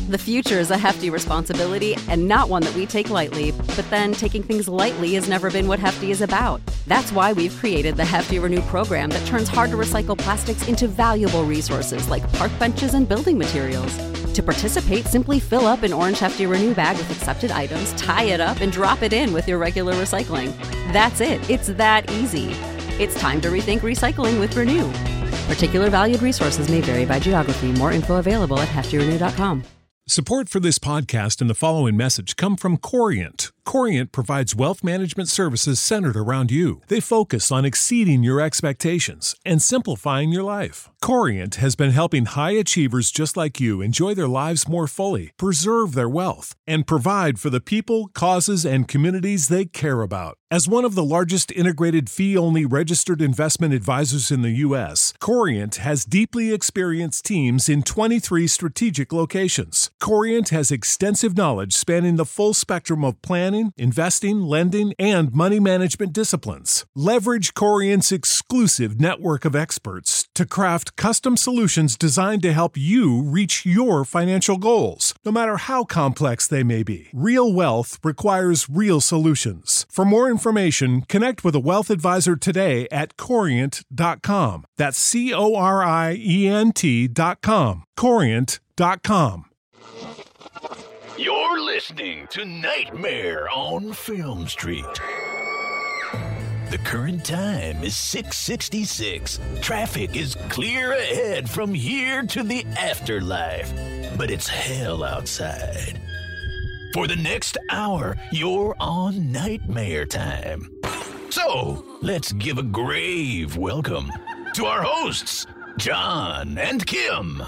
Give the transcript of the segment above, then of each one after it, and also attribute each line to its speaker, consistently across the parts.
Speaker 1: The future is a hefty responsibility and not one that we take lightly, but then taking things lightly has never been what Hefty is about. That's why we've created the Hefty Renew program that turns hard-to-recycle plastics into valuable resources like park benches and building materials. To participate, simply fill up an orange Hefty Renew bag with accepted items, tie it up, and drop it in with your regular recycling. That's it. It's that easy. It's time to rethink recycling with Renew. Particular valued resources may vary by geography. More info available at heftyrenew.com.
Speaker 2: Support for this podcast and the following message come from Corient. Corient provides wealth management services centered around you. They focus on exceeding your expectations and simplifying your life. Corient has been helping high achievers just like you enjoy their lives more fully, preserve their wealth, and provide for the people, causes, and communities they care about. As one of the largest integrated fee-only registered investment advisors in the U.S., Corient has deeply experienced teams in 23 strategic locations. Corient has extensive knowledge spanning the full spectrum of planning, investing, lending, and money management disciplines. Leverage Corient's exclusive network of experts to craft custom solutions designed to help you reach your financial goals, no matter how complex they may be. Real wealth requires real solutions. For more information, connect with a wealth advisor today at Corient.com. That's Corient.com. Corient.com.
Speaker 3: You're listening to Nightmare on Film Street. The current time is 6:66. Traffic is clear ahead from here to the afterlife, but it's hell outside. For the next hour, you're on Nightmare Time. So, let's give a grave welcome to our hosts, John and Kim.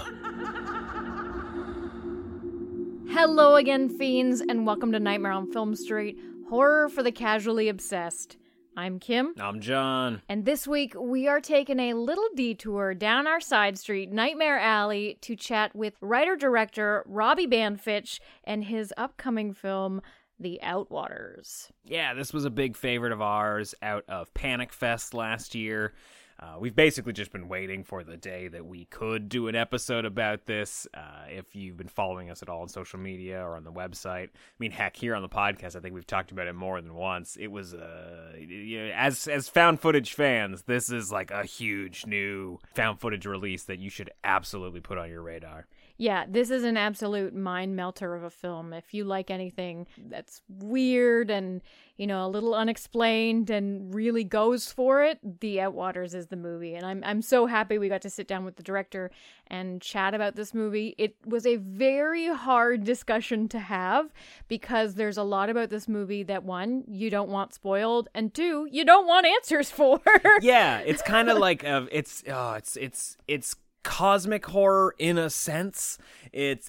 Speaker 4: Hello again, fiends, and welcome to Nightmare on Film Street, horror for the casually obsessed. I'm Kim.
Speaker 5: I'm John.
Speaker 4: And this week, we are taking a little detour down our side street, Nightmare Alley, to chat with writer-director Robbie Banfitch and his upcoming film, The Outwaters.
Speaker 5: Yeah, this was a big favorite of ours out of Panic Fest last year. We've basically just been waiting for the day that we could do an episode about this. If you've been following us at all on social media or on the website, I mean, heck, here on the podcast, I think we've talked about it more than once. It was, as found footage fans, this is like a huge new found footage release that you should absolutely put on your radar.
Speaker 4: Yeah, this is an absolute mind melter of a film. If you like anything that's weird and, a little unexplained and really goes for it, The Outwaters is the movie. And I'm so happy we got to sit down with the director and chat about this movie. It was a very hard discussion to have because there's a lot about this movie that, one, you don't want spoiled, and two, you don't want answers for.
Speaker 5: Yeah, it's kind of like it's cosmic horror in a sense. It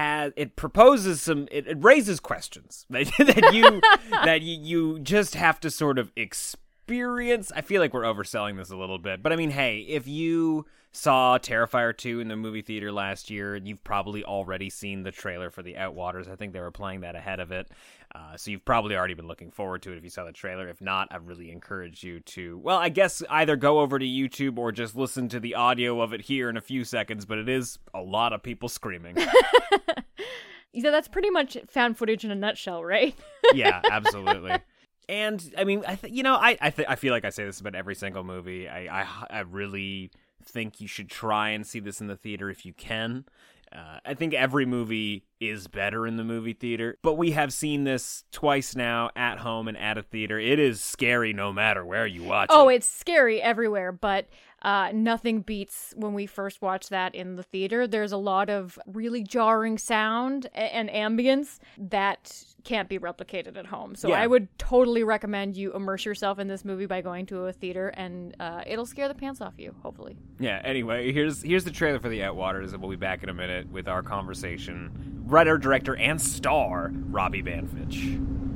Speaker 5: raises questions that you just have to sort of experience. I feel like we're overselling this a little bit, but I mean, hey, if you saw Terrifier 2 in the movie theater last year, you've probably already seen the trailer for The Outwaters. I think they were playing that ahead of it. So you've probably already been looking forward to it if you saw the trailer. If not, I really encourage you to, well, I guess either go over to YouTube or just listen to the audio of it here in a few seconds, but it is a lot of people screaming.
Speaker 4: Yeah, that's pretty much found footage in a nutshell, right?
Speaker 5: Yeah, absolutely. And I mean, I feel like I say this about every single movie. I really think you should try and see this in the theater if you can. I think every movie is better in the movie theater, but we have seen this twice now at home and at a theater. It is scary no matter where you watch it.
Speaker 4: Oh, it's scary everywhere, but nothing beats when we first watched that in the theater. There's a lot of really jarring sound and ambience that can't be replicated at home. So
Speaker 5: yeah.
Speaker 4: I would totally recommend you immerse yourself in this movie by going to a theater, and it'll scare the pants off you, hopefully.
Speaker 5: Yeah, anyway, here's the trailer for The Outwaters, and we'll be back in a minute with our conversation. Writer, director, and star, Robbie Banfitch.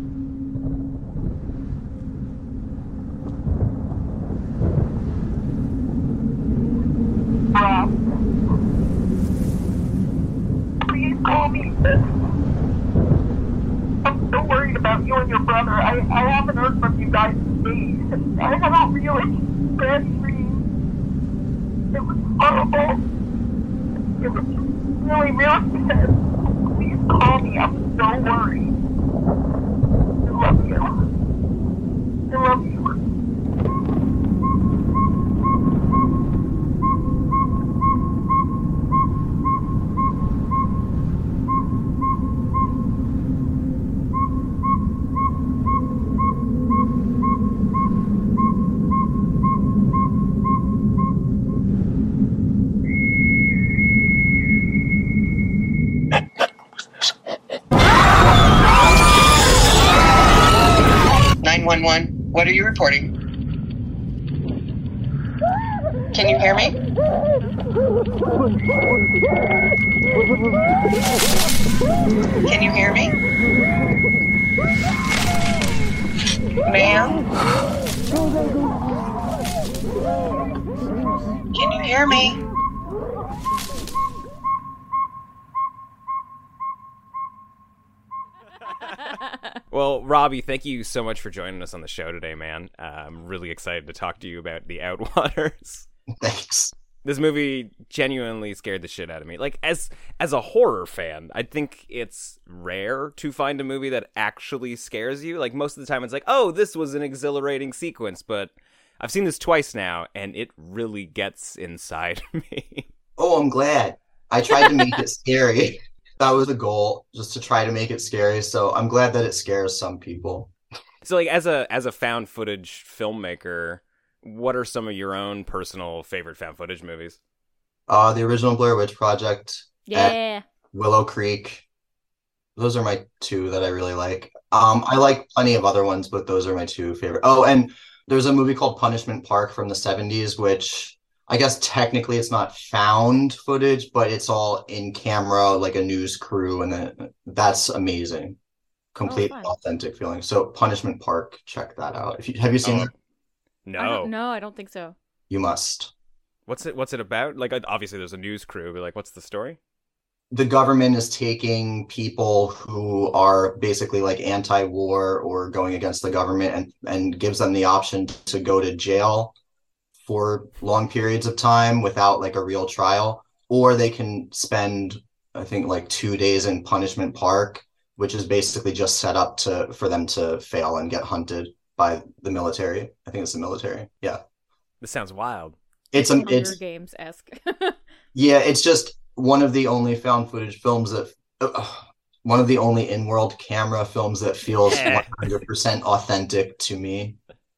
Speaker 6: Rob, please call me. I'm so worried about you and your brother. I haven't heard from you guys in days. I had a really bad dream. It was horrible. It was really, really sad. Please me. I'm so worried. I love you. I love you.
Speaker 7: What are you reporting? Can you hear me? Can you hear me? Ma'am? Can you hear me?
Speaker 5: Well, Robbie, thank you so much for joining us on the show today, man. I'm really excited to talk to you about The Outwaters.
Speaker 8: Thanks.
Speaker 5: This movie genuinely scared the shit out of me. Like, as a horror fan, I think it's rare to find a movie that actually scares you. Like, most of the time it's like, oh, this was an exhilarating sequence, but I've seen this twice now, and it really gets inside me.
Speaker 8: Oh, I'm glad. I tried to make it scary. That was the goal, just to try to make it scary. So I'm glad that it scares some people.
Speaker 5: So, like, as a found footage filmmaker, what are some of your own personal favorite found footage movies?
Speaker 8: The original Blair Witch Project.
Speaker 4: Yeah.
Speaker 8: Willow Creek. Those are my two that I really like. I like plenty of other ones, but those are my two favorite. Oh, and there's a movie called Punishment Park from the 70s, which I guess technically it's not found footage, but it's all in camera, like a news crew, and that's amazing. Complete authentic feeling. So Punishment Park, check that out. Have you seen it?
Speaker 5: No.
Speaker 4: No, I don't think so.
Speaker 8: You must.
Speaker 5: What's it about? Like, obviously there's a news crew, but like, what's the story?
Speaker 8: The government is taking people who are basically like anti-war or going against the government and gives them the option to go to jail for long periods of time without like a real trial, or they can spend, I think, like 2 days in Punishment Park, which is basically just set up for them to fail and get hunted by the military. I think it's the military. Yeah.
Speaker 5: This sounds wild.
Speaker 8: It's
Speaker 4: Hunger Games-esque.
Speaker 8: Yeah, it's just one of the only found footage films that one of the only in-world camera films that feels 100% authentic to me.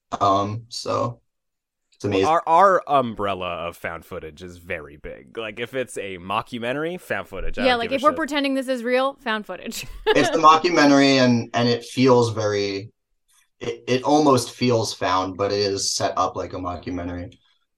Speaker 8: So it's amazing.
Speaker 5: Our umbrella of found footage is very big. Like, if it's a mockumentary, found footage.
Speaker 4: Yeah, like if we're pretending this is real, found footage.
Speaker 8: It's the mockumentary, and it feels very. It almost feels found, but it is set up like a mockumentary.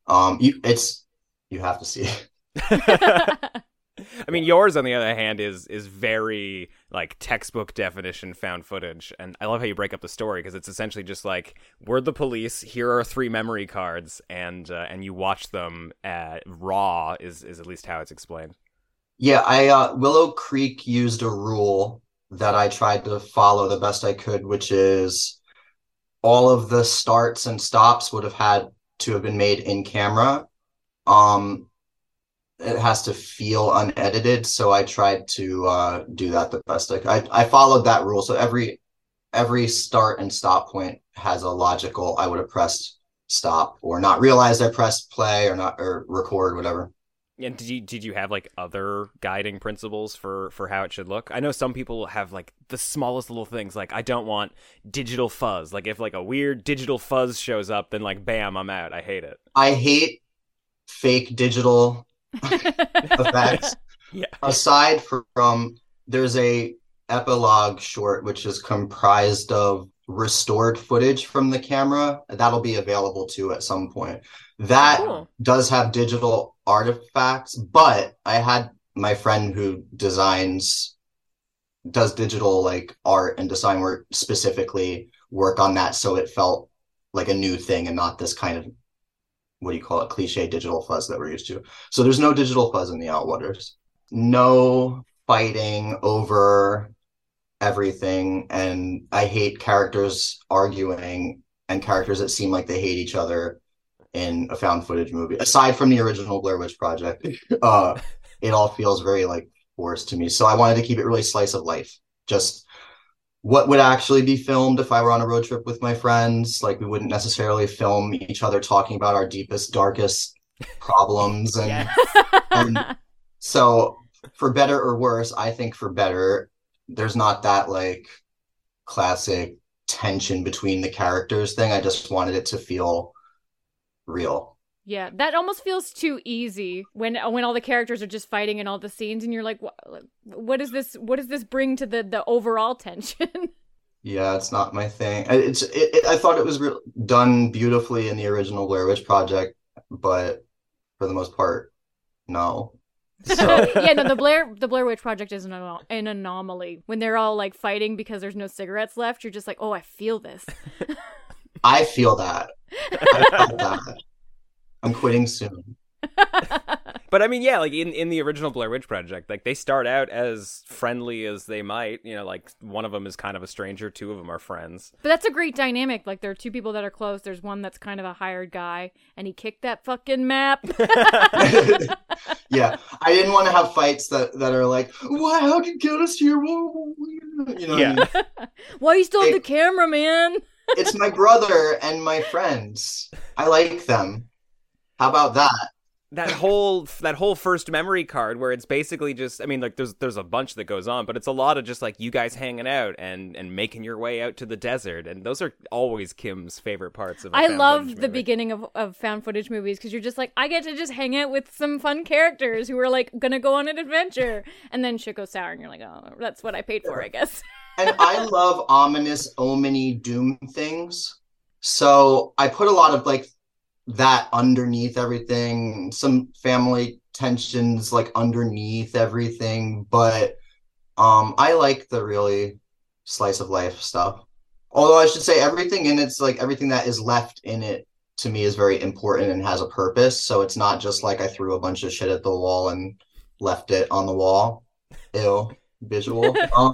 Speaker 8: You have to see it.
Speaker 5: I mean, yours, on the other hand, is very, like, textbook definition found footage. And I love how you break up the story, because it's essentially just like, we're the police, here are 3 memory cards, and you watch them raw, is at least how it's explained.
Speaker 8: Yeah, Willow Creek used a rule that I tried to follow the best I could, which is all of the starts and stops would have had to have been made in camera. It has to feel unedited, so I tried to do that the best I could. I followed that rule, so every start and stop point has a logical. I would have pressed stop or not realized I pressed play or record, whatever.
Speaker 5: And did you have like other guiding principles for how it should look? I know some people have like the smallest little things, like I don't want digital fuzz. Like if like a weird digital fuzz shows up, then like bam, I'm out. I hate it.
Speaker 8: I hate fake digital effects.
Speaker 5: Yeah.
Speaker 8: Aside from there's a epilogue short which is comprised of restored footage from the camera that'll be available too at some point. That does have digital artifacts, but I had my friend who does digital like art and design work specifically work on that, so it felt like a new thing and not this kind of, what do you call it, cliche digital fuzz that we're used to. So there's no digital fuzz in The Outwaters. No fighting over everything, and I hate characters arguing and characters that seem like they hate each other in a found footage movie. Aside from the original Blair Witch Project, it all feels very like forced to me. So I wanted to keep it really slice of life. just what would actually be filmed if I were on a road trip with my friends. Like, we wouldn't necessarily film each other talking about our deepest, darkest problems. And so for better or worse, I think for better, there's not that like classic tension between the characters thing. I just wanted it to feel real.
Speaker 4: Yeah, that almost feels too easy when all the characters are just fighting in all the scenes, and you're like, what is this? What does this bring to the overall tension?
Speaker 8: Yeah, it's not my thing. I thought it was done beautifully in the original Blair Witch Project, but for the most part, no. So.
Speaker 4: Yeah, no, the Blair Witch Project is an anomaly. When they're all like fighting because there's no cigarettes left, you're just like, oh, I feel this.
Speaker 8: I feel that. I felt that. I'm quitting soon.
Speaker 5: But I mean, yeah, like in the original Blair Witch Project, like they start out as friendly as they might, you know, like one of them is kind of a stranger, two of them are friends.
Speaker 4: But that's a great dynamic. Like there are two people that are close. There's one that's kind of a hired guy, and he kicked that fucking map.
Speaker 8: Yeah, I didn't want to have fights that are like, "What? How'd you get us here?" You know,
Speaker 5: yeah.
Speaker 8: what I mean?
Speaker 4: Why you still have the camera, man?
Speaker 8: It's my brother and my friends. I like them. How about that?
Speaker 5: That whole first memory card where it's basically just, I mean, like there's a bunch that goes on, but it's a lot of just like you guys hanging out and making your way out to the desert, and those are always Kim's favorite parts of.
Speaker 4: I love the beginning of found footage movies because you're just like, I get to just hang out with some fun characters who are like gonna go on an adventure, and then shit goes sour, and you're like, oh, that's what I paid for, I guess.
Speaker 8: And I love ominous, omany doom things, so I put a lot of like that underneath everything, some family tensions like underneath everything, but I like the really slice of life stuff. Although I should say everything in it's like everything that is left in it to me is very important and has a purpose, so it's not just like I threw a bunch of shit at the wall and left it on the wall. Ew, visual.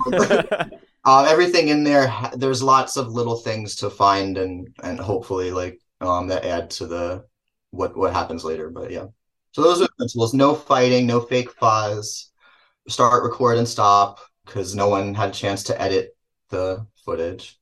Speaker 8: Everything in there, there's lots of little things to find and hopefully like that add to the what happens later. But yeah, so those are the principles: no fighting, no fake fuzz, start, record, and stop, because no one had a chance to edit the footage.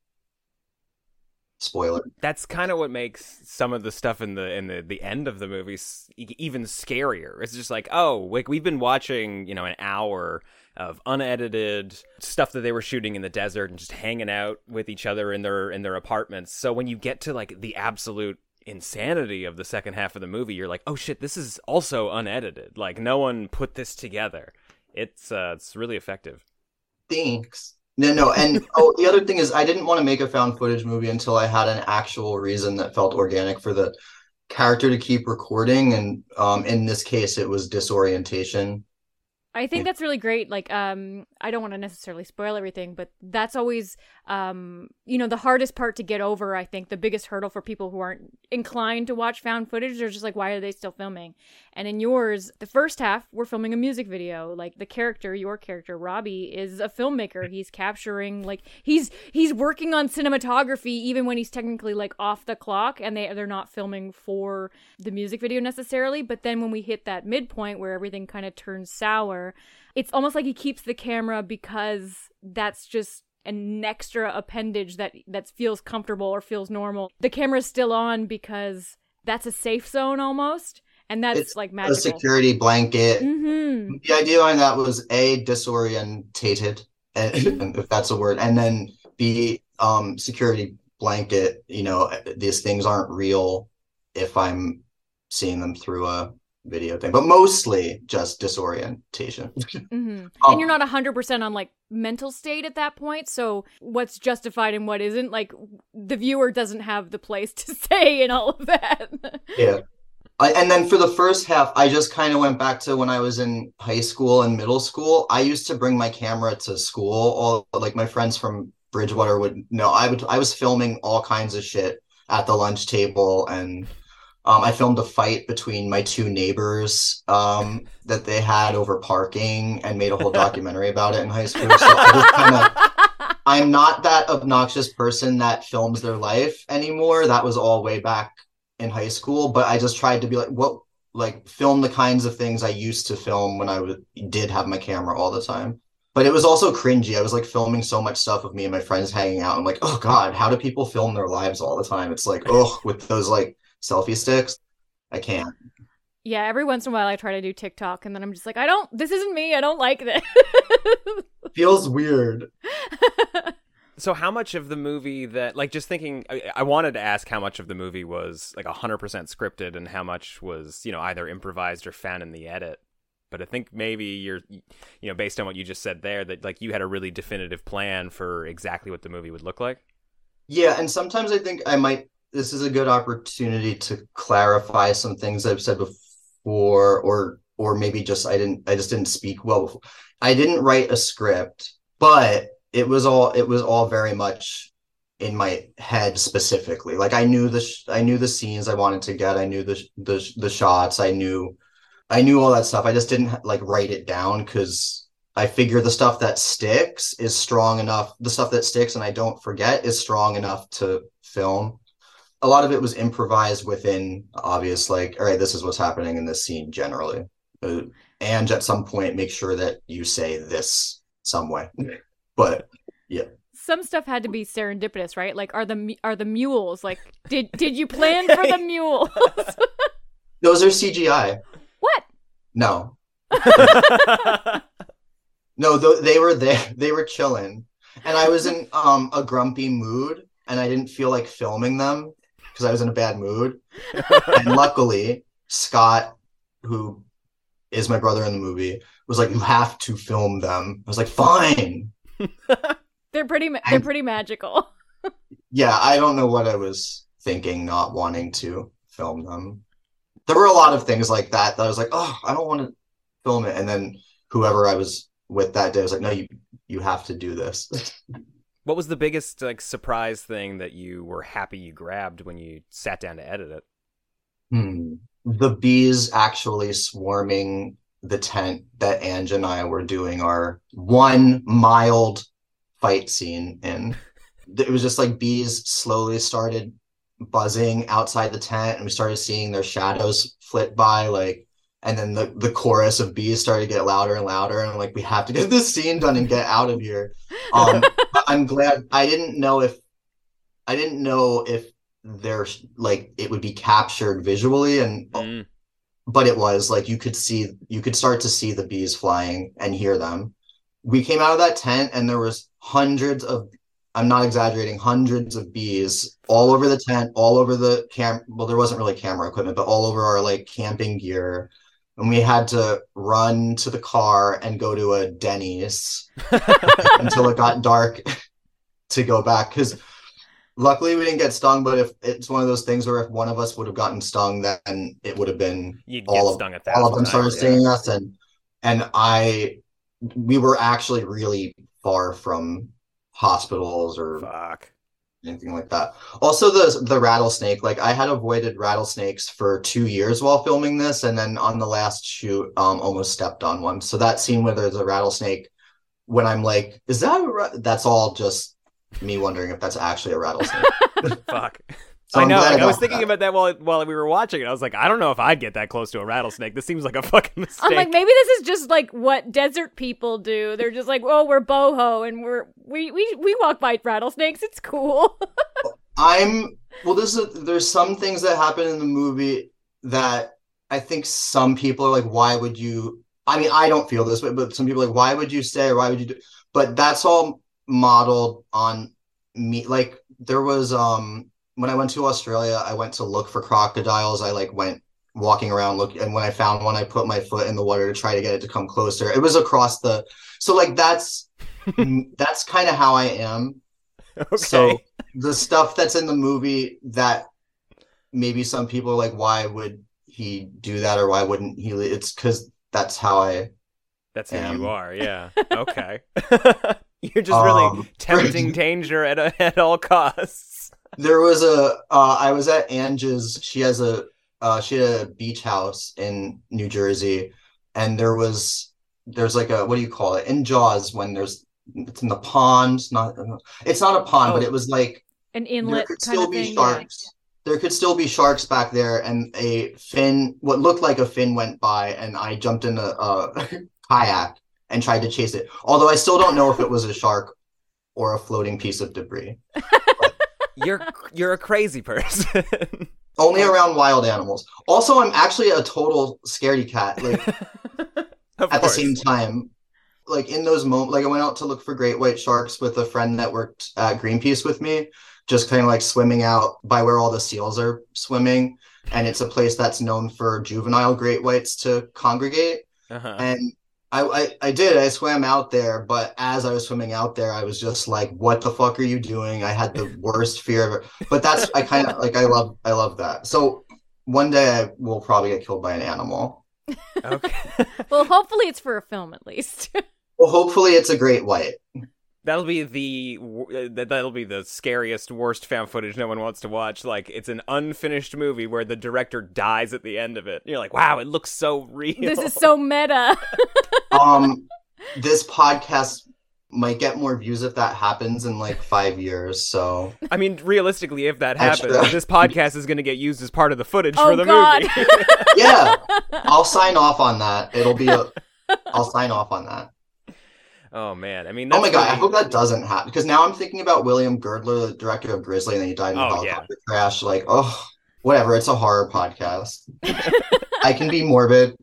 Speaker 8: Spoiler.
Speaker 5: That's kind of what makes some of the stuff in the end of the movie even scarier. It's just like, oh, like we've been watching, you know, an hour of unedited stuff that they were shooting in the desert and just hanging out with each other in their apartments. So when you get to like the absolute insanity of the second half of the movie, you're like, oh shit, this is also unedited. Like no one put this together. It's really effective.
Speaker 8: Thanks. No, and the other thing is I didn't want to make a found footage movie until I had an actual reason that felt organic for the character to keep recording, and in this case it was disorientation.
Speaker 4: I think that's really great. Like, I don't want to necessarily spoil everything, but that's always, the hardest part to get over. I think the biggest hurdle for people who aren't inclined to watch found footage, they're just like, why are they still filming? And in yours, the first half, we're filming a music video. Like your character, Robbie, is a filmmaker. He's capturing, like, he's working on cinematography even when he's technically like off the clock, and they're not filming for the music video necessarily. But then when we hit that midpoint where everything kind of turns sour, it's almost like he keeps the camera because that's just an extra appendage that feels comfortable or feels normal. The camera's still on because that's a safe zone almost, and that's it's like magical. A
Speaker 8: security blanket.
Speaker 4: Mm-hmm.
Speaker 8: The idea behind that was A, disorientated, and if that's a word, and then B, security blanket. You know, these things aren't real if I'm seeing them through a video thing, but mostly just disorientation.
Speaker 4: Mm-hmm. And you're not 100% on like mental state at that point, so what's justified and what isn't, like the viewer doesn't have the place to say in all of that.
Speaker 8: Yeah. And then for the first half, I just kind of went back to when I was in high school and middle school. I used to bring my camera to school. All like my friends from Bridgewater would know. I was filming all kinds of shit at the lunch table, and I filmed a fight between my two neighbors that they had over parking, and made a whole documentary about it in high school. So I'm not that obnoxious person that films their life anymore. That was all way back in high school, but I just tried to be like film the kinds of things I used to film when I did have my camera all the time. But it was also cringy. I was like filming so much stuff with me and my friends hanging out. I'm like, oh God, how do people film their lives all the time? It's like, oh, with those like selfie sticks, I can't.
Speaker 4: Yeah, every once in a while I try to do TikTok and then I'm just like, this isn't me. I don't like this.
Speaker 8: Feels weird.
Speaker 5: So how much of the movie that, like, just thinking, I wanted to ask how much of the movie was like 100% scripted and how much was, either improvised or found in the edit. But I think maybe you're, based on what you just said there, that like you had a really definitive plan for exactly what the movie would look like.
Speaker 8: Yeah, and sometimes I think this is a good opportunity to clarify some things I've said before, or maybe I just didn't speak well before. I didn't write a script, but it was all very much in my head specifically. Like I knew the scenes I wanted to get. I knew the shots. I knew all that stuff. I just didn't like write it down because I figure the stuff that sticks is strong enough. The stuff that sticks and I don't forget is strong enough to film. A lot of it was improvised within obvious, like, all right, this is what's happening in this scene generally. And at some point, make sure that you say this some way. But yeah.
Speaker 4: Some stuff had to be serendipitous, right? Like, are the mules, like, did you plan for the mules?
Speaker 8: Those are CGI.
Speaker 4: What?
Speaker 8: No. No, they were there. They were chilling. And I was in a grumpy mood, and I didn't feel like filming them because I was in a bad mood. And luckily, Scott, who is my brother in the movie, was like, you have to film them. I was like, fine.
Speaker 4: They're pretty magical.
Speaker 8: Yeah, I don't know what I was thinking not wanting to film them. There were a lot of things like that I was like, oh, I don't want to film it. And then whoever I was with that day was like, no, you have to do this.
Speaker 5: What was the biggest like surprise thing that you were happy you grabbed when you sat down to edit it?
Speaker 8: The bees actually swarming the tent that Ange and I were doing our one mild fight scene in. It was just like bees slowly started buzzing outside the tent and we started seeing their shadows flit by, like, and then the chorus of bees started to get louder and louder, and like, we have to get this scene done and get out of here. I'm glad. I didn't know if there's like it would be captured visually, and but it was like you could start to see the bees flying and hear them. We came out of that tent and there was hundreds of, I'm not exaggerating, hundreds of bees all over the tent, all over the well, there wasn't really camera equipment, but all over our like camping gear. And we had to run to the car and go to a Denny's until it got dark to go back. Because luckily we didn't get stung, but if it's one of those things where if one of us would have gotten stung, then it would have been all of them started stinging us. And we were actually really far from hospitals or anything like that. Also the rattlesnake, like I had avoided rattlesnakes for 2 years while filming this, and then on the last shoot almost stepped on one. So that scene where there's a rattlesnake, when I'm like, is that that's all just me wondering if that's actually a rattlesnake.
Speaker 5: Fuck.
Speaker 8: So
Speaker 5: I know. Like, I was
Speaker 8: that.
Speaker 5: thinking about that while we were watching it. I was like, I don't know if I'd get that close to a rattlesnake. This seems like a fucking mistake.
Speaker 4: I'm like, maybe this is just like what desert people do. They're just like, oh, we're boho and we walk by rattlesnakes. It's cool.
Speaker 8: There's some things that happen in the movie that I think some people are like, why would you? I mean, I don't feel this way, but some people are like, why would you stay or why would you do? But that's all modeled on me. Like there was when I went to Australia, I went to look for crocodiles. I like went walking around and when I found one, I put my foot in the water to try to get it to come closer. It was across so like that's kind of how I am.
Speaker 5: Okay.
Speaker 8: So the stuff that's in the movie that maybe some people are like, why would he do that or why wouldn't he? It's because that's how
Speaker 5: that's who you are. Yeah. Okay. You're just really tempting danger at all costs.
Speaker 8: There was I was at Ange's. She had a beach house in New Jersey, and there's like what do you call it in Jaws when it's in the pond? It's not a pond, but it was like
Speaker 4: an inlet.
Speaker 8: There could still be sharks. Yeah. There could still be sharks back there, and what looked like a fin went by, and I jumped in a kayak and tried to chase it. Although I still don't know if it was a shark or a floating piece of debris.
Speaker 5: You're a crazy person.
Speaker 8: Only around wild animals. Also, I'm actually a total scaredy cat. Like at the same time, like in those moments, like I went out to look for great white sharks with a friend that worked at Greenpeace with me, just kind of like swimming out by where all the seals are swimming. And it's a place that's known for juvenile great whites to congregate. And I swam out there, but as I was swimming out there, I was just like, what the fuck are you doing? I had the worst fear ever. But that's, I kind of like, I love that. So one day I will probably get killed by an animal.
Speaker 5: Okay.
Speaker 4: Well, hopefully it's for a film at least.
Speaker 8: Well, hopefully it's a great white.
Speaker 5: That'll be the scariest, worst found footage no one wants to watch. Like, it's an unfinished movie where the director dies at the end of it. You're like, wow, it looks so real.
Speaker 4: This is so meta.
Speaker 8: This podcast might get more views if that happens in like 5 years. So,
Speaker 5: I mean, realistically, if that happens, this podcast is going to get used as part of the footage
Speaker 4: Oh,
Speaker 5: for the
Speaker 4: God.
Speaker 5: movie.
Speaker 8: yeah, I'll sign off on that. I'll sign off on that.
Speaker 5: Oh, man. I mean,
Speaker 8: oh my God, I hope that doesn't happen. Because now I'm thinking about William Girdler, the director of Grizzly, and then he died in a helicopter crash. Like, oh, whatever. It's a horror podcast. I can be morbid.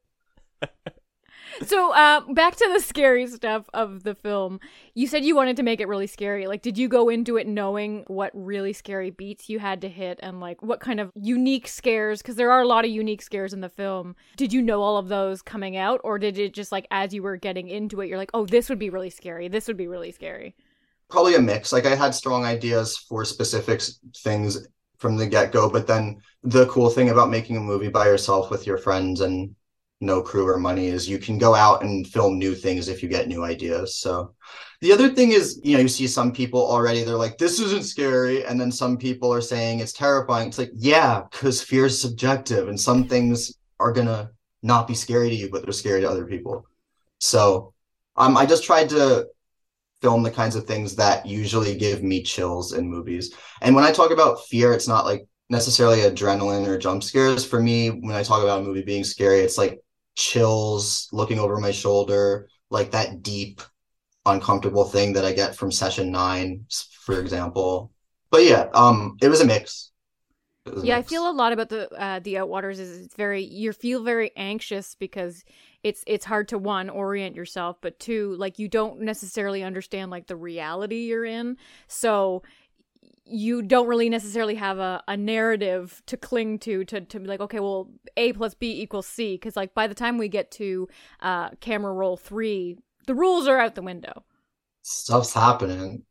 Speaker 4: So back to the scary stuff of the film. You said you wanted to make it really scary. Like, did you go into it knowing what really scary beats you had to hit and like what kind of unique scares? Because there are a lot of unique scares in the film. Did you know all of those coming out, or did it just like as you were getting into it, you're like, oh, this would be really scary. This would be really scary.
Speaker 8: Probably a mix. Like I had strong ideas for specific things from the get-go, but then the cool thing about making a movie by yourself with your friends and no crew or money is you can go out and film new things if you get new ideas. So the other thing is, you know, you see some people already, they're like, this isn't scary. And then some people are saying it's terrifying. It's like, yeah, because fear is subjective and some things are going to not be scary to you, but they're scary to other people. So I just tried to film the kinds of things that usually give me chills in movies. And when I talk about fear, it's not like necessarily adrenaline or jump scares. For me, when I talk about a movie being scary, it's like chills, looking over my shoulder, like that deep, uncomfortable thing that I get from Session 9, for example. But yeah, it was a mix.
Speaker 4: I feel a lot about the Outwaters is it's very, you feel very anxious because it's hard to one, orient yourself, but two, like you don't necessarily understand like the reality you're in. So you don't really necessarily have a narrative to cling to be like, okay, well, A plus B equals C. Because like by the time we get to camera roll 3, the rules are out the window.
Speaker 8: Stuff's happening.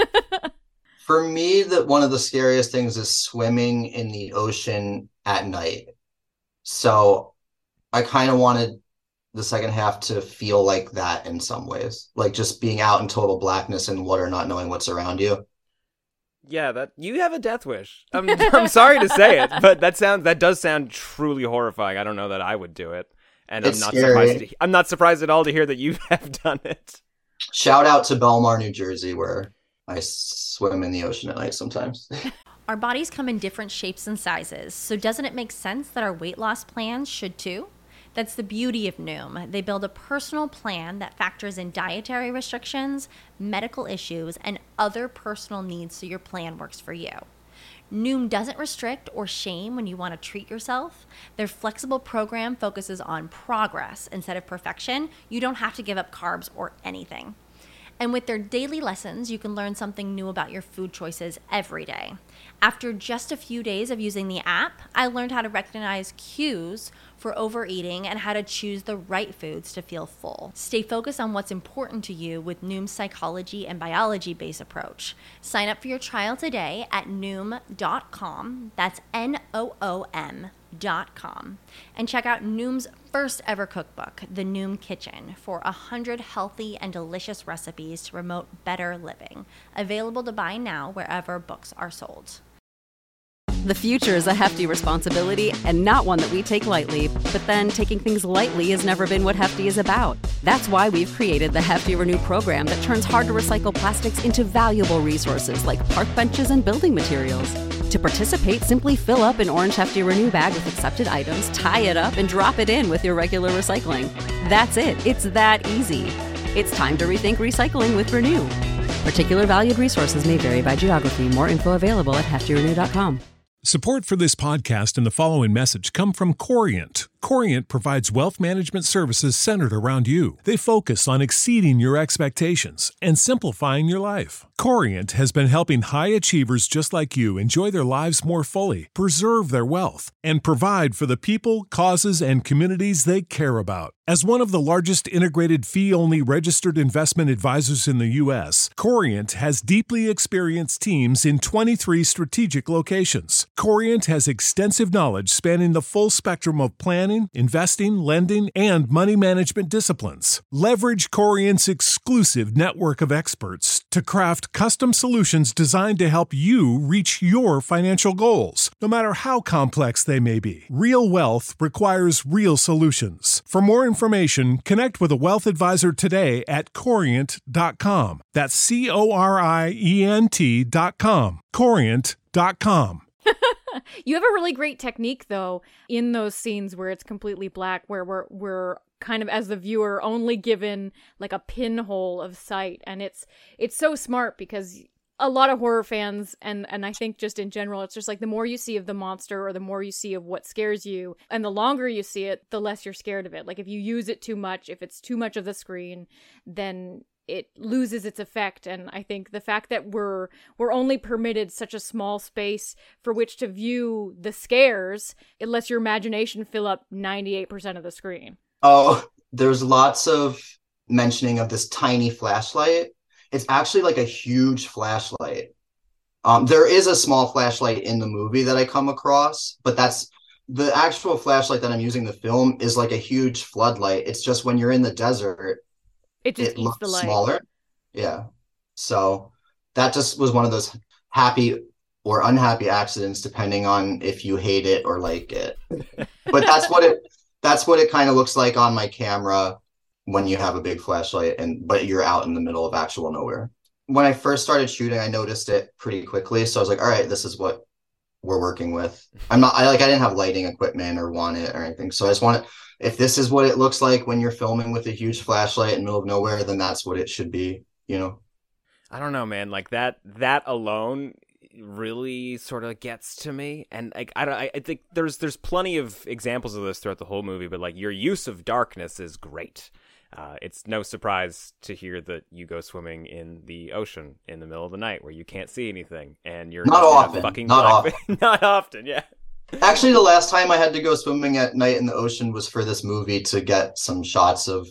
Speaker 8: For me, one of the scariest things is swimming in the ocean at night. So I kind of wanted the second half to feel like that in some ways. Like just being out in total blackness in water, not knowing what's around you.
Speaker 5: Yeah, that you have a death wish. I'm sorry to say it, but that does sound truly horrifying. I don't know that I would do it, and
Speaker 8: it's scary.
Speaker 5: I'm not surprised at all to hear that you have done it.
Speaker 8: Shout out to Belmar, New Jersey, where I swim in the ocean at night sometimes.
Speaker 9: Our bodies come in different shapes and sizes, so doesn't it make sense that our weight loss plans should too? That's the beauty of Noom. They build a personal plan that factors in dietary restrictions, medical issues, and other personal needs so your plan works for you. Noom doesn't restrict or shame when you want to treat yourself. Their flexible program focuses on progress instead of perfection. You don't have to give up carbs or anything. And with their daily lessons, you can learn something new about your food choices every day. After just a few days of using the app, I learned how to recognize cues for overeating and how to choose the right foods to feel full. Stay focused on what's important to you with Noom's psychology and biology-based approach. Sign up for your trial today at Noom.com. That's Noom.com. And check out Noom's first ever cookbook, The Noom Kitchen, for 100 healthy and delicious recipes to promote better living. Available to buy now wherever books are sold.
Speaker 1: The future is a hefty responsibility and not one that we take lightly, but then taking things lightly has never been what Hefty is about. That's why we've created the Hefty Renew program that turns hard-to-recycle plastics into valuable resources like park benches and building materials. To participate, simply fill up an orange Hefty Renew bag with accepted items, tie it up, and drop it in with your regular recycling. That's it. It's that easy. It's time to rethink recycling with Renew. Particular valued resources may vary by geography. More info available at heftyrenew.com.
Speaker 2: Support for this podcast and the following message come from Corient. Corient provides wealth management services centered around you. They focus on exceeding your expectations and simplifying your life. Corient has been helping high achievers just like you enjoy their lives more fully, preserve their wealth, and provide for the people, causes, and communities they care about. As one of the largest integrated fee-only registered investment advisors in the U.S., Corient has deeply experienced teams in 23 strategic locations. Corient has extensive knowledge spanning the full spectrum of planning, investing, lending, and money management disciplines. Leverage Corient's exclusive network of experts to craft custom solutions designed to help you reach your financial goals, no matter how complex they may be. Real wealth requires real solutions. For more information, connect with a wealth advisor today at Corient.com. That's Corient.com. Corient.com.
Speaker 4: You have a really great technique, though, in those scenes where it's completely black, where we're kind of, as the viewer, only given like a pinhole of sight. And it's so smart because a lot of horror fans, and I think just in general, it's just like the more you see of the monster or the more you see of what scares you, and the longer you see it, the less you're scared of it. Like if you use it too much, if it's too much of the screen, then it loses its effect. And I think the fact that we're only permitted such a small space for which to view the scares, it lets your imagination fill up 98% of the screen.
Speaker 8: Oh, there's lots of mentioning of this tiny flashlight. It's actually like a huge flashlight. There is a small flashlight in the movie that I come across, but that's the actual flashlight that I'm using in the film is like a huge floodlight. It's just when you're in the desert, it looks the light smaller. Yeah. So that just was one of those happy or unhappy accidents, depending on if you hate it or like it. But that's what it kind of looks like on my camera when you have a big flashlight but you're out in the middle of actual nowhere. When I first started shooting, I noticed it pretty quickly. So I was like, all right, this is what we're working with. I didn't have lighting equipment or want it or anything. So I just wanted, if this is what it looks like when you're filming with a huge flashlight in the middle of nowhere, then that's what it should be, you know?
Speaker 5: I don't know, man. Like that alone really sort of gets to me. And like, I think there's plenty of examples of this throughout the whole movie, but like your use of darkness is great. It's no surprise to hear that you go swimming in the ocean in the middle of the night where you can't see anything and you're
Speaker 8: not often.
Speaker 5: Not often, yeah.
Speaker 8: Actually, the last time I had to go swimming at night in the ocean was for this movie to get some shots of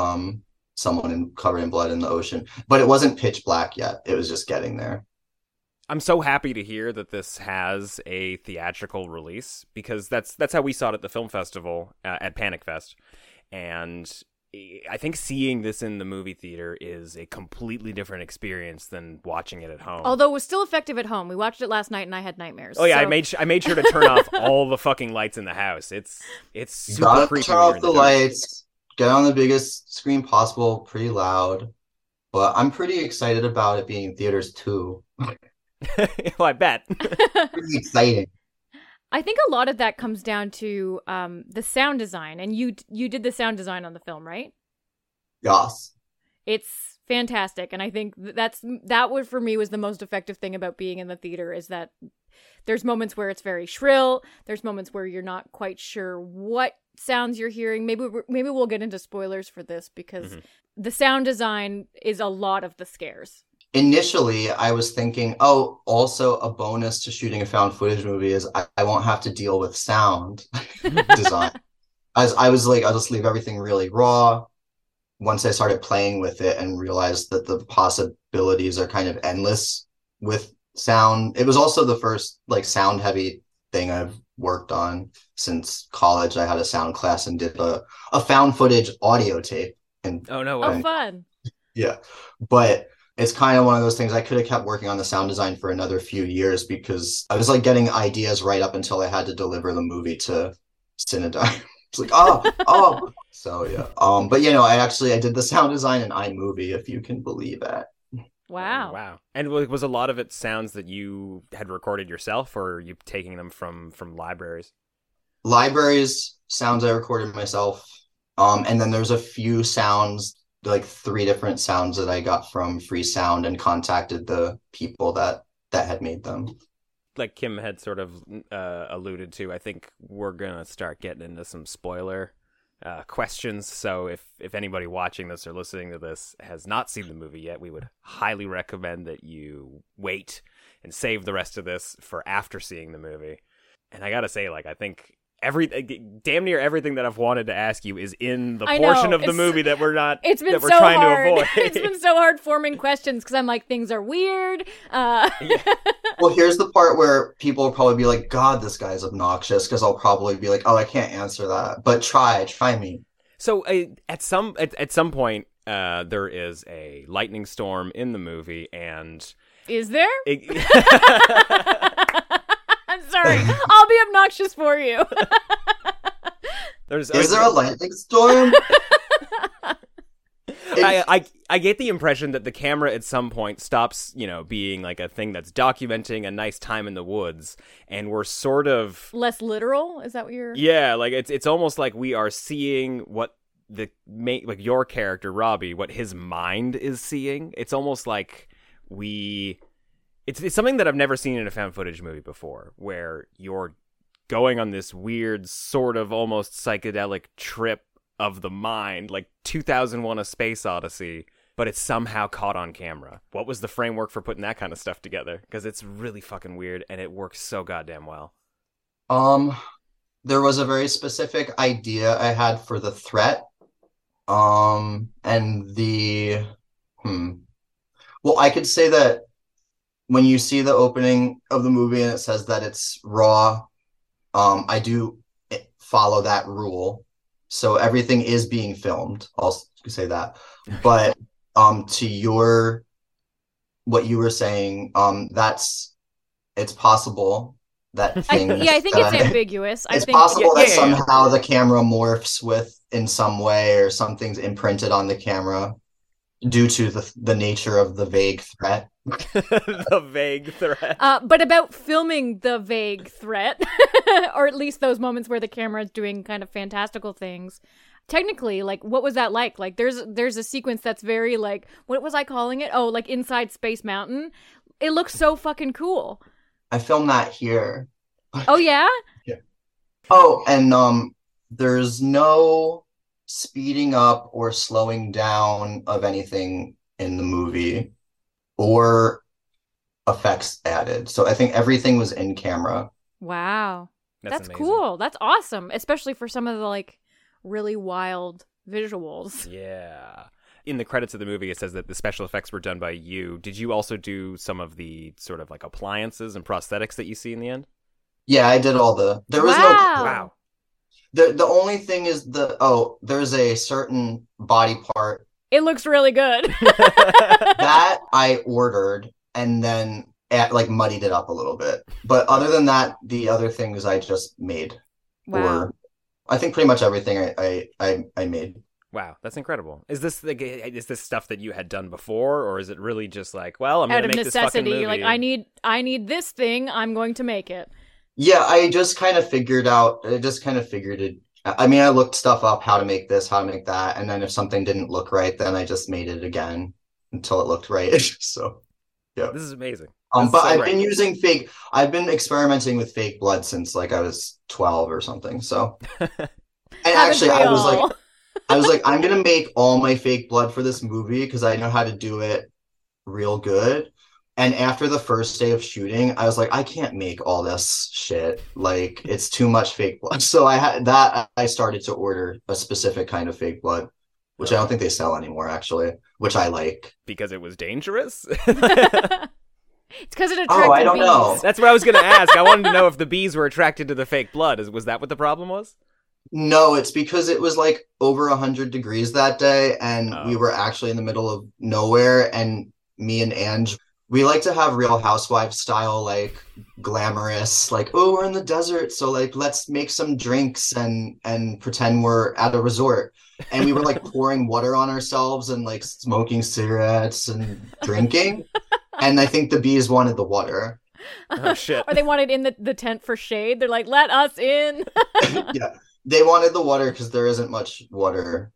Speaker 8: someone covered in blood in the ocean. But it wasn't pitch black yet. It was just getting there.
Speaker 5: I'm so happy to hear that this has a theatrical release, because that's how we saw it at the film festival at Panic Fest. And I think seeing this in the movie theater is a completely different experience than watching it at home.
Speaker 4: Although it was still effective at home. We watched it last night and I had nightmares.
Speaker 5: Oh yeah, so... I made sure to turn off all the fucking lights in the house. It's super creepy.
Speaker 8: Turn off the lights, get on the biggest screen possible, pretty loud. But I'm pretty excited about it being in theaters too.
Speaker 5: Well, I bet.
Speaker 8: Pretty exciting.
Speaker 4: I think a lot of that comes down to the sound design, and you did the sound design on the film, right?
Speaker 8: Yes.
Speaker 4: It's fantastic, and I think that was, for me, was the most effective thing about being in the theater, is that there's moments where it's very shrill, there's moments where you're not quite sure what sounds you're hearing. Maybe we'll get into spoilers for this, because the sound design is a lot of the scares.
Speaker 8: Initially, I was thinking, also a bonus to shooting a found footage movie is I won't have to deal with sound design. I was like, I'll just leave everything really raw. Once I started playing with it and realized that the possibilities are kind of endless with sound. It was also the first like sound heavy thing I've worked on since college. I had a sound class and did a found footage audio tape. And
Speaker 5: oh, no way.
Speaker 4: Oh, fun.
Speaker 8: Yeah. But it's kind of one of those things. I could have kept working on the sound design for another few years, because I was like getting ideas right up until I had to deliver the movie to Cinedigm. It's like, oh. So yeah. But I did the sound design in iMovie, if you can believe it.
Speaker 4: Wow.
Speaker 5: Wow. And was a lot of it sounds that you had recorded yourself, or are you taking them from libraries?
Speaker 8: Libraries, sounds I recorded myself. And then there's a few sounds like 3 different sounds that I got from Free Sound and contacted the people that had made them.
Speaker 5: Like Kim had sort of alluded to, I think we're gonna start getting into some spoiler questions. So if anybody watching this or listening to this has not seen the movie yet, we would highly recommend that you wait and save the rest of this for after seeing the movie. And I gotta say, like, I think damn near everything that I've wanted to ask you is in the portion of the movie that we're not.
Speaker 4: It's been
Speaker 5: that we're
Speaker 4: so
Speaker 5: trying
Speaker 4: hard.
Speaker 5: to avoid.
Speaker 4: It's been so hard forming questions because I'm like, things are weird.
Speaker 5: Yeah.
Speaker 8: Well, here's the part where people will probably be like, God, this guy's obnoxious, because I'll probably be like, oh, I can't answer that. But try me.
Speaker 5: So at some point, there is a lightning storm in the movie, and
Speaker 4: is there? I'm sorry. I'll be obnoxious for you.
Speaker 8: Is there a lightning storm?
Speaker 5: I get the impression that the camera at some point stops, being like a thing that's documenting a nice time in the woods, and we're sort of
Speaker 4: less literal. Is that what you're?
Speaker 5: Yeah, like it's almost like we are seeing what like your character Robbie, what his mind is seeing. It's almost like it's something that I've never seen in a found footage movie before, where you're going on this weird sort of almost psychedelic trip of the mind, like 2001: A Space Odyssey, but it's somehow caught on camera. What was the framework for putting that kind of stuff together? Because it's really fucking weird, and it works so goddamn well.
Speaker 8: There was a very specific idea I had for the threat, and well, I could say that when you see the opening of the movie and it says that it's raw, I do follow that rule. So everything is being filmed. I'll say that. But to what you were saying, it's possible that things.
Speaker 4: I think it's ambiguous.
Speaker 8: It's possible that somehow the camera morphs in some way, or something's imprinted on the camera due to the nature of the vague threat.
Speaker 5: The vague threat.
Speaker 4: But about filming the vague threat, or at least those moments where the camera is doing kind of fantastical things. Technically, like, what was that like? Like, there's a sequence that's very, like, what was I calling it? Oh, like Inside Space Mountain. It looks so fucking cool.
Speaker 8: I filmed that here.
Speaker 4: Oh, yeah?
Speaker 8: Yeah. Oh, and there's no speeding up or slowing down of anything in the movie or effects added. So I think everything was in camera.
Speaker 4: Wow. That's
Speaker 5: amazing.
Speaker 4: Cool. That's awesome. Especially for some of the, like, really wild visuals.
Speaker 5: Yeah. In the credits of the movie, it says that the special effects were done by you. Did you also do some of the sort of like appliances and prosthetics that you see in the end?
Speaker 8: Yeah, I did all there was
Speaker 5: Wow.
Speaker 8: The only thing is there's a certain body part.
Speaker 4: It looks really good.
Speaker 8: That I ordered and then muddied it up a little bit. But other than that, the other things I just made.
Speaker 4: Wow.
Speaker 8: Or I think pretty much everything I made.
Speaker 5: Wow, that's incredible. Is this stuff that you had done before, or is it really just like, well, I'm going to make this fucking movie?
Speaker 4: You're like, I need this thing, I'm going to make it.
Speaker 8: Yeah, I just kind of figured it. I mean, I looked stuff up, how to make this, how to make that, and then if something didn't look right, then I just made it again until it looked right. So, yeah.
Speaker 5: This is amazing.
Speaker 8: But I've been experimenting with fake blood since like I was 12 or something. So, and actually, I was like, I'm gonna make all my fake blood for this movie because I know how to do it real good. And after the first day of shooting, I was like, I can't make all this shit. Like, it's too much fake blood. So I started to order a specific kind of fake blood, which I don't think they sell anymore, actually, which I like.
Speaker 5: Because it was dangerous?
Speaker 4: It's because it attracted
Speaker 8: I don't
Speaker 4: bees.
Speaker 8: know.
Speaker 5: That's what I was going to ask. I wanted to know if the bees were attracted to the fake blood. Was that what the problem was?
Speaker 8: No, it's because it was like over 100 degrees that day, and we were actually in the middle of nowhere, and me and Ange, we like to have Real Housewives style, like, glamorous, like, oh, we're in the desert, so, like, let's make some drinks and pretend we're at a resort. And we were, like, pouring water on ourselves and, like, smoking cigarettes and drinking. And I think the bees wanted the water.
Speaker 5: Oh, shit.
Speaker 4: Or they wanted in the tent for shade. They're like, let us in.
Speaker 8: Yeah. They wanted the water because there isn't much water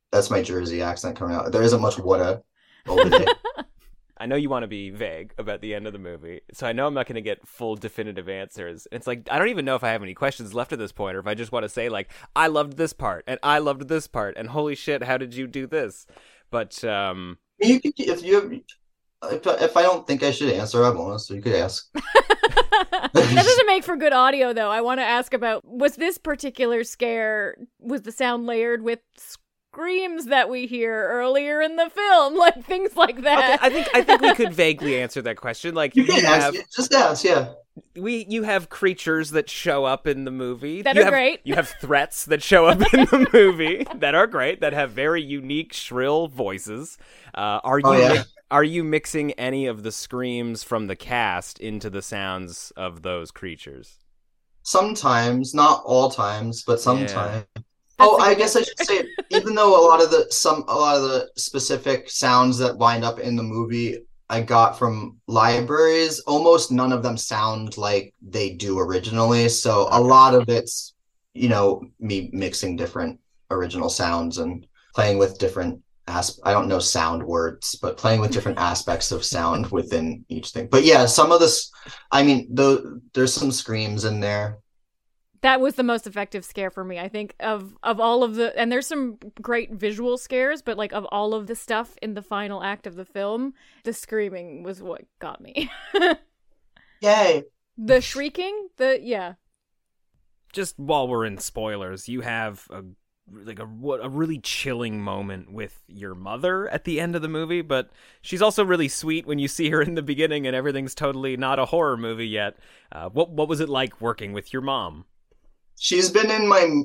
Speaker 8: That's my Jersey accent coming out. There isn't much water over there.
Speaker 5: I know you want to be vague about the end of the movie, so I know I'm not going to get full definitive answers. It's like, I don't even know if I have any questions left at this point, or if I just want to say, like, I loved this part, and I loved this part, and holy shit, how did you do this? But,
Speaker 8: You could, if I don't think I should answer, I won't, so you could ask.
Speaker 4: That doesn't make for good audio, though. I want to ask about, was this particular scare, was the sound layered with screams that we hear earlier in the film, like things like that?
Speaker 5: Okay, I think we could vaguely answer that question. Like,
Speaker 8: you can ask, just ask, yeah.
Speaker 5: You have creatures that show up in the movie
Speaker 4: that are great.
Speaker 5: You have threats that show up in the movie that are great, that have very unique, shrill voices. Are you mixing any of the screams from the cast into the sounds of those creatures?
Speaker 8: Sometimes, not all times, but sometimes.
Speaker 5: Yeah.
Speaker 8: I guess I should say, even though a lot of the specific sounds that wind up in the movie I got from libraries, almost none of them sound like they do originally. So a lot of it's, me mixing different original sounds and playing with different I don't know sound words, but playing with different aspects of sound within each thing. But yeah, some of this, there's some screams in there.
Speaker 4: That was the most effective scare for me, I think, of all of the... And there's some great visual scares, but, like, of all of the stuff in the final act of the film, the screaming was what got me.
Speaker 8: Yay!
Speaker 4: The shrieking? Yeah.
Speaker 5: Just while we're in spoilers, you have a really chilling moment with your mother at the end of the movie, but she's also really sweet when you see her in the beginning and everything's totally not a horror movie yet. What was it like working with your mom?
Speaker 8: So I've been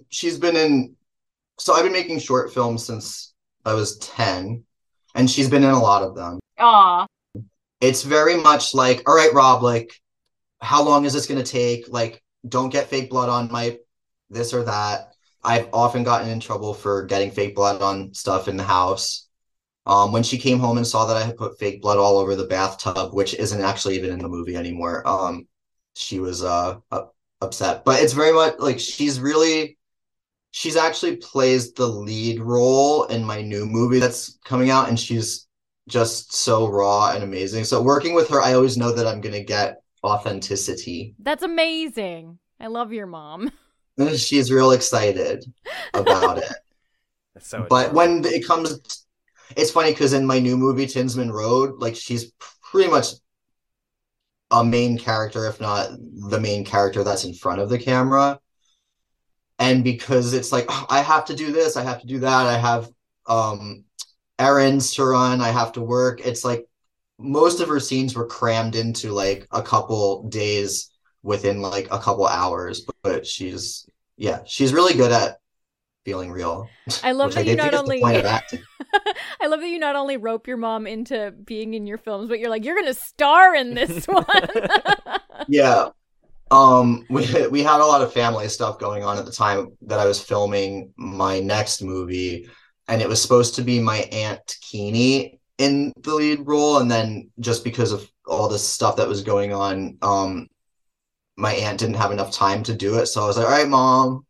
Speaker 8: making short films since I was 10, and she's been in a lot of them.
Speaker 4: Aw.
Speaker 8: It's very much like, all right, Rob, like, how long is this going to take? Like, don't get fake blood on my this or that. I've often gotten in trouble for getting fake blood on stuff in the house. When she came home and saw that I had put fake blood all over the bathtub, which isn't actually even in the movie anymore, she was upset. But it's very much like she's actually plays the lead role in my new movie that's coming out, and she's just so raw and amazing. So working with her, I always know that I'm going to get authenticity.
Speaker 4: That's amazing. I love your mom.
Speaker 8: She's real excited about it. But when it comes, it's funny because in my new movie, Tinsman Road, like, she's pretty much a main character, if not the main character that's in front of the camera. And because it's like, oh, I have to do this, I have to do that, I have errands to run, I have to work. It's like most of her scenes were crammed into like a couple days within like a couple hours, but she's really good at feeling real.
Speaker 4: I love that you not only I love that you not only rope your mom into being in your films, but you're like, you're gonna star in this one.
Speaker 8: Yeah. We had a lot of family stuff going on at the time that I was filming my next movie, and it was supposed to be my Aunt Keene in the lead role, and then just because of all this stuff that was going on, my aunt didn't have enough time to do it, so I was like, all right, Mom.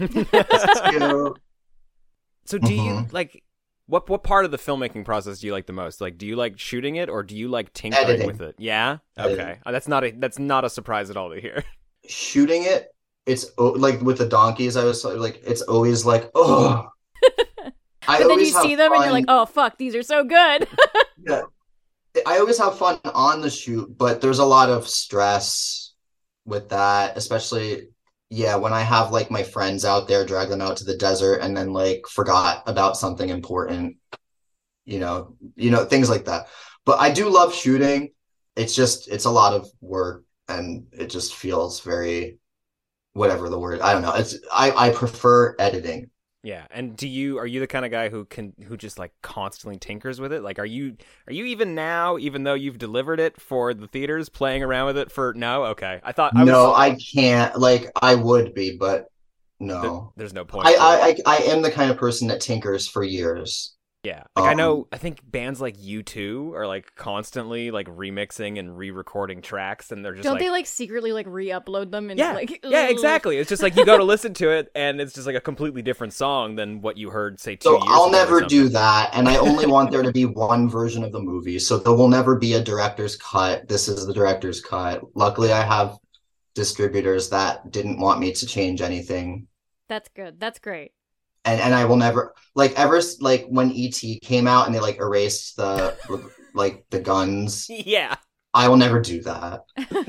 Speaker 5: So do you like what part of the filmmaking process do you like the most? Like, do you like shooting it, or do you like tinkering
Speaker 8: Editing.
Speaker 5: with it? Yeah. Okay. That's not a surprise at all to hear.
Speaker 8: Shooting it, it's like with the donkeys, I was like, it's always like, oh.
Speaker 4: But then you see them and you're like, oh fuck, these are so good.
Speaker 8: Yeah, I always have fun on the shoot, but there's a lot of stress with that, especially when I have like my friends out there, drag them out to the desert and then like forgot about something important, things like that. But I do love shooting. It's a lot of work, and it just feels very, whatever the word, I don't know. I prefer editing.
Speaker 5: Yeah, and are you the kind of guy who just like constantly tinkers with it? Like, are you even now, even though you've delivered it for the theaters, playing around with it for no? Okay, I
Speaker 8: can't. Like, I would be, but no.
Speaker 5: There's no point.
Speaker 8: I am the kind of person that tinkers for years.
Speaker 5: Yeah, like I think bands like U2 are like constantly like remixing and re-recording tracks, and they're just
Speaker 4: don't they like secretly like re-upload them and
Speaker 5: yeah, yeah, exactly. It's just like you go to listen to it, and it's just like a completely different song than what you heard, say, 2 years ago.
Speaker 8: So I'll never do that, and I only want there to be one version of the movie. So there will never be a director's cut. This is the director's cut. Luckily, I have distributors that didn't want me to change anything.
Speaker 4: That's good. That's great.
Speaker 8: And I will never like when E.T. came out and they like erased the like the guns.
Speaker 5: Yeah.
Speaker 8: I will never do that.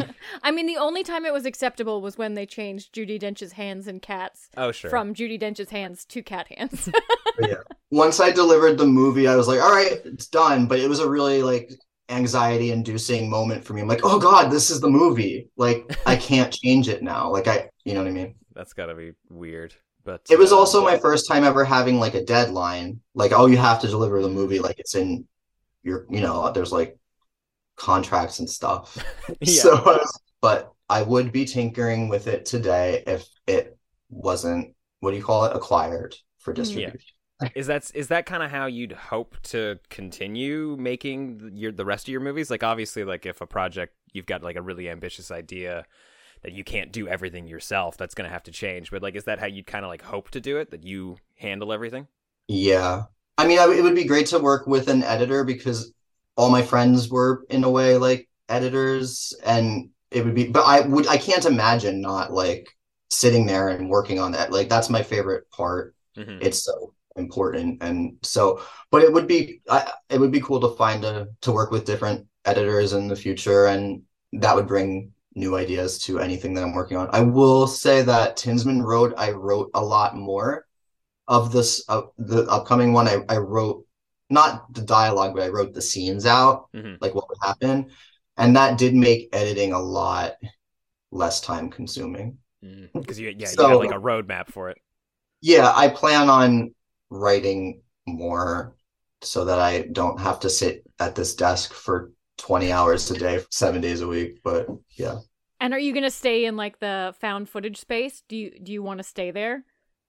Speaker 4: I mean, the only time it was acceptable was when they changed Judi Dench's hands in Cats.
Speaker 5: Oh, sure.
Speaker 4: From Judi Dench's hands to cat hands.
Speaker 8: Yeah. Once I delivered the movie, I was like, all right, it's done. But it was a really like anxiety inducing moment for me. I'm like, oh God, this is the movie. Like I can't change it now. Like you know what I mean?
Speaker 5: That's gotta be weird. But
Speaker 8: it was also my first time ever having like a deadline. Like, oh, you have to deliver the movie. Like it's in your, there's like contracts and stuff.
Speaker 5: Yeah.
Speaker 8: So, but I would be tinkering with it today if it wasn't, what do you call it? Acquired for distribution.
Speaker 5: Yeah. Is that kind of how you'd hope to continue making the rest of your movies? Like obviously, like if a project, you've got like a really ambitious idea that you can't do everything yourself, that's going to have to change. But like, is that how you'd kind of like hope to do it? That you handle everything? Yeah.
Speaker 8: I mean, it would be great to work with an editor because all my friends were in a way like editors, and it would be, but I can't imagine not like sitting there and working on that. Like that's my favorite part. Mm-hmm. It's so important. And so, but it would be cool to to work with different editors in the future, and that would bring new ideas to anything that I'm working on. I will say that Tinsman Road, I wrote a lot more of this, the upcoming one. I wrote not the dialogue, but I wrote the scenes out, like what would happen. And that did make editing a lot less time consuming.
Speaker 5: Because you have like a roadmap for it.
Speaker 8: Yeah, I plan on writing more so that I don't have to sit at this desk for 20 hours a day, 7 days a week. But yeah.
Speaker 4: And are you going to stay in like the found footage space? Do you want to stay there?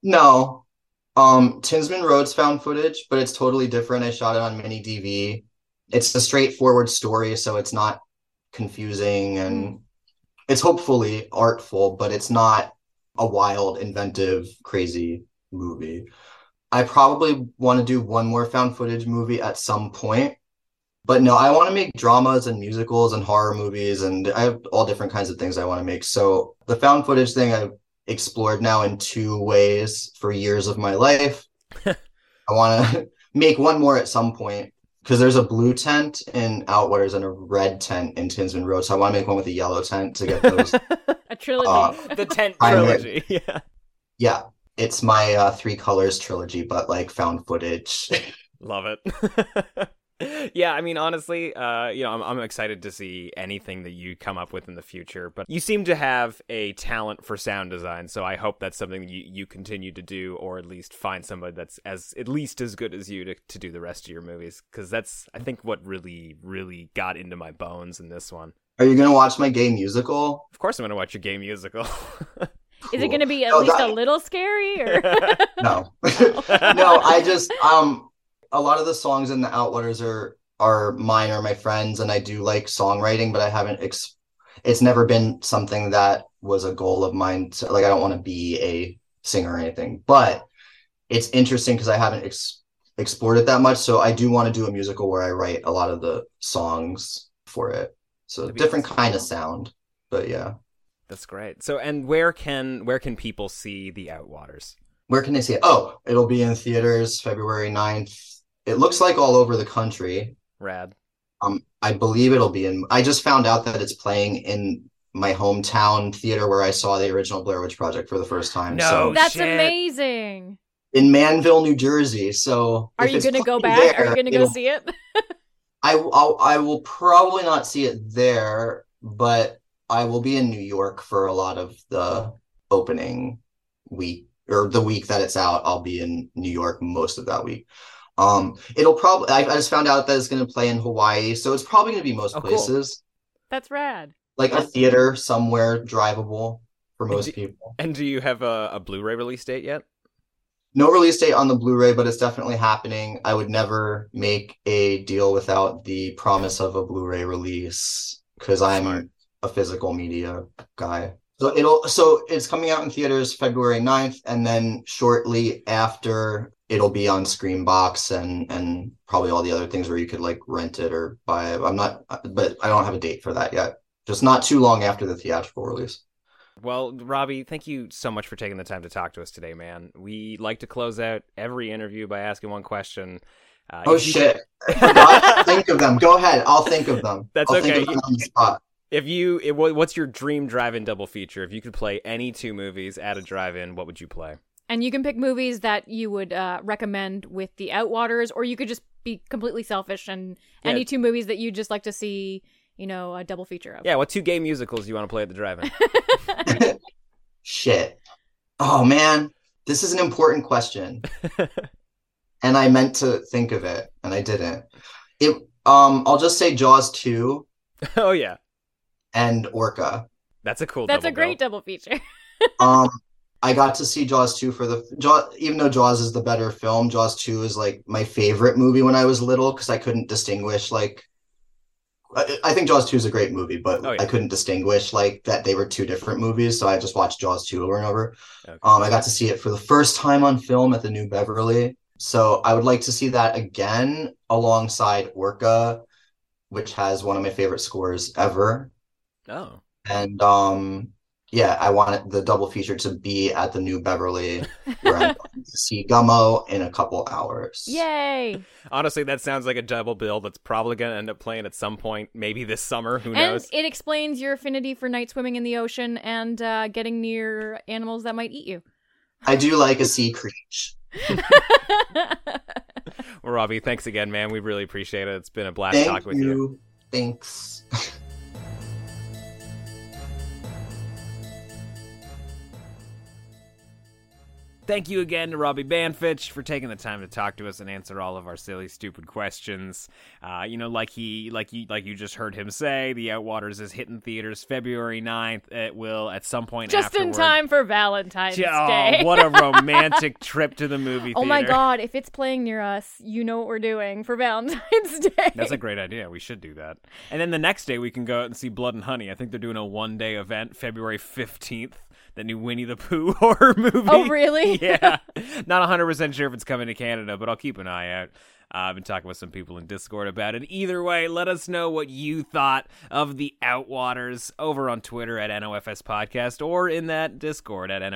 Speaker 8: No. Tinsman Road's found footage, but it's totally different. I shot it on mini DV. It's a straightforward story, so it's not confusing, and it's hopefully artful, but it's not a wild, inventive, crazy movie. I probably want to do one more found footage movie at some point. But no, I want to make dramas and musicals and horror movies, and I have all different kinds of things I want to make. So the found footage thing I've explored now in 2 ways for years of my life. I want to make one more at some point because there's a blue tent in Outwaters and a red tent in Tinsman Road. So I want to make one with a yellow tent to get those.
Speaker 4: A trilogy.
Speaker 5: The tent trilogy. Yeah.
Speaker 8: Yeah. It's my 3 colors trilogy, but like found footage.
Speaker 5: Love it. Yeah, I mean, honestly, I'm excited to see anything that you come up with in the future. But you seem to have a talent for sound design, so I hope that's something you continue to do, or at least find somebody that's at least as good as you to do the rest of your movies. Because that's, I think, what really, really got into my bones in this one.
Speaker 8: Are you going to watch my gay musical?
Speaker 5: Of course I'm going to watch your gay musical.
Speaker 8: Cool.
Speaker 4: Is it going to be at least a little scary? Or?
Speaker 8: No. No, I just... a lot of the songs in the Outwaters are mine or my friends, and I do like songwriting, but I haven't it's never been something that was a goal of mine. So, like, I don't want to be a singer or anything, but it's interesting because I haven't explored it that much. So I do want to do a musical where I write a lot of the songs for it. So different kind of sound, but yeah.
Speaker 5: That's great. So, and where can people see the Outwaters?
Speaker 8: Where can they see it? Oh, it'll be in theaters February 9th. It looks like all over the country.
Speaker 5: Rad.
Speaker 8: I believe it'll be I just found out that it's playing in my hometown theater where I saw the original Blair Witch Project for the first time.
Speaker 4: That's amazing.
Speaker 8: In Manville, New Jersey. So
Speaker 4: are you going to go back? Are you going to go see it?
Speaker 8: I will probably not see it there, but I will be in New York for a lot of the opening week, or the week that it's out. I'll be in New York most of that week. It'll probably, I just found out that it's going to play in Hawaii, so it's probably going to be most places.
Speaker 4: Cool. That's rad.
Speaker 8: Like a theater somewhere drivable for most people.
Speaker 5: And do you have a Blu-ray release date yet?
Speaker 8: No release date on the Blu-ray, but it's definitely happening. I would never make a deal without the promise of a Blu-ray release because I'm a physical media guy. So it's coming out in theaters February 9th, and then shortly after it'll be on Screambox and probably all the other things where you could like rent it or buy it. But I don't have a date for that yet. Just not too long after the theatrical release.
Speaker 5: Well, Robbie, thank you so much for taking the time to talk to us today, man. We like to close out every interview by asking one question.
Speaker 8: Shit. Think of them. Go ahead. I'll think of them.
Speaker 5: That's
Speaker 8: I'll
Speaker 5: okay.
Speaker 8: Think of them on the spot.
Speaker 5: What's your dream drive-in double feature? If you could play any two movies at a drive-in, what would you play?
Speaker 4: And you can pick movies that you would recommend with the Outwaters, or you could just be completely selfish and any two movies that you'd just like to see, a double feature of.
Speaker 5: Yeah, what two gay musicals do you want to play at the drive-in?
Speaker 8: Shit. Oh, man. This is an important question. And I meant to think of it, and I didn't. I'll just say Jaws 2.
Speaker 5: Oh, yeah.
Speaker 8: And Orca.
Speaker 5: That's a cool
Speaker 4: That's a great double feature.
Speaker 8: I got to see Jaws 2 even though Jaws is the better film, Jaws 2 is like my favorite movie when I was little because I couldn't distinguish I think Jaws 2 is a great movie, but I couldn't distinguish that they were two different movies, so I just watched Jaws 2 over and over. Okay. I got to see it for the first time on film at the New Beverly, so I would like to see that again alongside Orca, which has one of my favorite scores ever.
Speaker 5: Oh.
Speaker 8: And I wanted the double feature to be at the New Beverly where I'm going to see Gummo in a couple hours.
Speaker 4: Yay!
Speaker 5: Honestly, that sounds like a double bill that's probably going to end up playing at some point, maybe this summer. Who knows?
Speaker 4: And it explains your affinity for night swimming in the ocean and getting near animals that might eat you.
Speaker 8: I do like a sea creature.
Speaker 5: Well, Robbie, thanks again, man. We really appreciate it. It's been a blast talking with you.
Speaker 8: Thanks.
Speaker 5: Thank you again to Robbie Banfitch for taking the time to talk to us and answer all of our silly, stupid questions. Like you just heard him say, The Outwaters is hitting theaters February 9th. It will at some point
Speaker 4: just in time for Valentine's Day.
Speaker 5: Oh, what a romantic trip to the movie theater.
Speaker 4: Oh my God, if it's playing near us, you know what we're doing for Valentine's Day.
Speaker 5: That's a great idea. We should do that. And then the next day we can go out and see Blood and Honey. I think they're doing a one-day event, February 15th. The new Winnie the Pooh horror movie.
Speaker 4: Oh, really?
Speaker 5: Yeah. Not 100% sure if it's coming to Canada, but I'll keep an eye out. I've been talking with some people in Discord about it. Either way, let us know what you thought of The Outwaters over on Twitter at NOFS Podcast or in that Discord at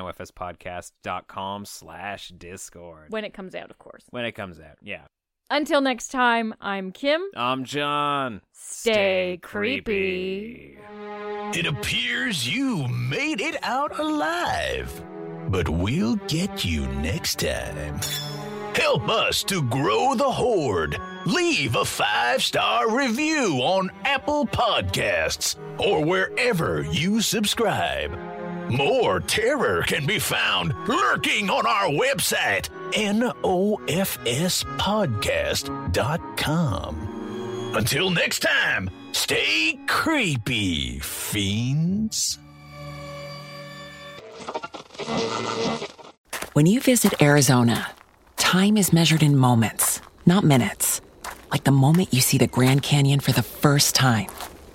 Speaker 5: nofspodcast.com/Discord.
Speaker 4: When it comes out, of course.
Speaker 5: When it comes out, yeah.
Speaker 4: Until next time, I'm Kim.
Speaker 5: I'm John.
Speaker 4: Stay creepy.
Speaker 3: It appears you made it out alive, but we'll get you next time. Help us to grow the horde. Leave a 5-star review on Apple Podcasts or wherever you subscribe. More terror can be found lurking on our website, nofspodcast.com. Until next time, stay creepy, fiends.
Speaker 10: When you visit Arizona, time is measured in moments, not minutes. Like the moment you see the Grand Canyon for the first time.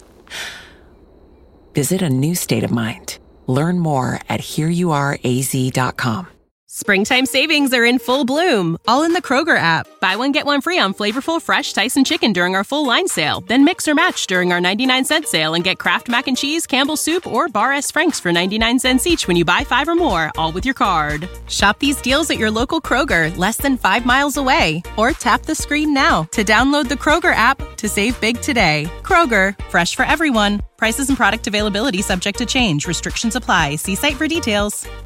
Speaker 10: Visit a new state of mind. Learn more at hereyouareaz.com.
Speaker 11: Springtime savings are in full bloom, all in the Kroger app. Buy one, get one free on flavorful, fresh Tyson chicken during our full line sale. Then mix or match during our 99-cent sale and get Kraft Mac and Cheese, Campbell's Soup, or Bar S. Frank's for 99 cents each when you buy 5 or more, all with your card. Shop these deals at your local Kroger, less than 5 miles away. Or tap the screen now to download the Kroger app to save big today. Kroger, fresh for everyone. Prices and product availability subject to change. Restrictions apply. See site for details.